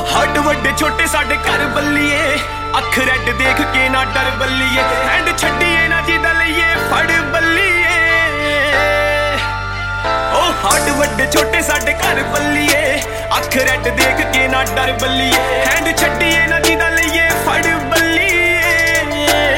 ਹੱਡ ਵੱਡੇ ਛੋਟੇ ਸਾਡੇ ਘਰ ਬੱਲੀਏ, ਅੱਖ ਰੈਡ ਦੇਖ ਕੇ ਨਾ ਡਰ ਬੱਲੀਏ, ਹੈਂਡ ਛੱਡੀਏ ਨਾ ਜਿਹਦਾ ਲਈਏ ਫੜ ਬੱਲੀਏ। ਉਹ ਹੱਡ ਵੱਡੇ ਛੋਟੇ ਸਾਡੇ ਘਰ ਬੱਲੀਏ, ਅੱਖ ਰੈਡ ਦੇਖ ਕੇ ਨਾ ਡਰ ਬੱਲੀਏ, ਹੈਂਡ ਛੱਡੀਏ ਨਾ